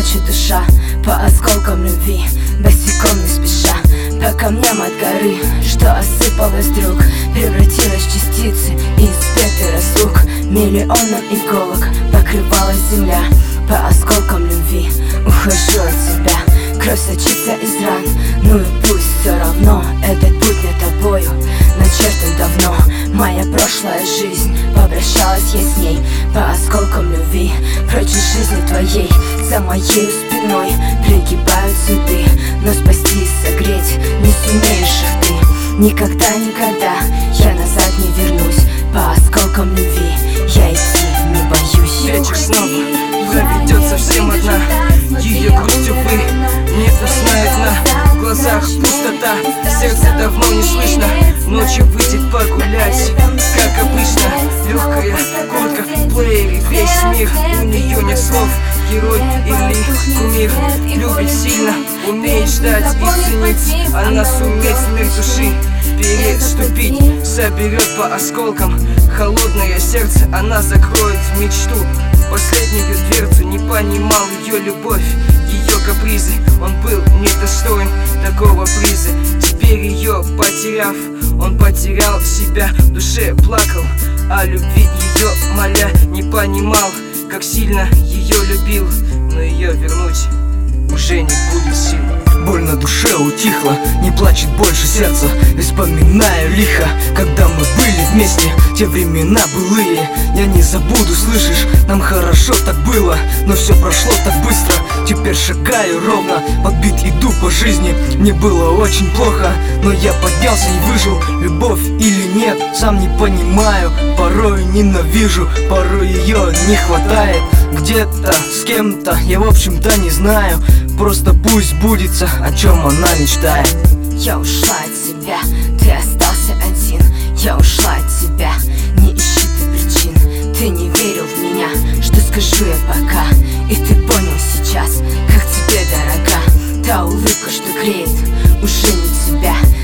плачет душа по осколкам любви, босиком не спеша по камням от горы, что осыпалось вдруг, превратилась в частицы из спектра разлук. Миллионом иголок покрывалась земля по осколкам любви. Ухожу от тебя, кровь сочится из ран. Ну и пусть, все равно этот путь не тобою начертан давно. Моя прошлая жизнь, попрощалась я с ней по осколкам любви. Прочь из жизни твоей, за моей спиной пригибают цветы, но спасти и согреть не сумеешь их ты. Никогда, никогда я назад не вернусь по осколкам любви. Я идти не боюсь. Вечер снова проведет совсем одна. Ее грусть, увы, не узнает на. В глазах пустота, сердце давно не слышно. Ночью выйдет погулять, как обычно. Легкая куртка в плеере, весь мир. У нее нет слов, герой или кумир. Любит сильно, умеет ждать и ценить. Она сумеет в мир души переступить, соберет по осколкам холодное сердце, она закроет мечту. Последнюю дверцу, не понимал ее любовь, ее капризы. Он был недостоин такого приза. Теперь ее потеряв, он потерял себя, в душе плакал о любви ее моля. Не понимал, как сильно ее любил, но ее вернуть уже не будет сил. Боль на душе утихла, не плачет больше сердце. И вспоминаю лихо, когда мы были вместе, те времена былые. Я не забуду, слышишь, нам хорошо так было, но все прошло так быстро. Теперь шагаю ровно, подбит иду по жизни. Мне было очень плохо, но я поднялся и выжил. Любовь или нет, сам не понимаю. Порой ненавижу, порой ее не хватает. Где-то с кем-то, я в общем-то не знаю. Просто пусть сбудется, о чем она мечтает. Я ушла от тебя, ты остался один. Я ушла от тебя, не ищи ты причин. Ты не верил в меня, что скажу я пока. И ты понял сейчас, как тебе дорога та улыбка, что греет уже не тебя.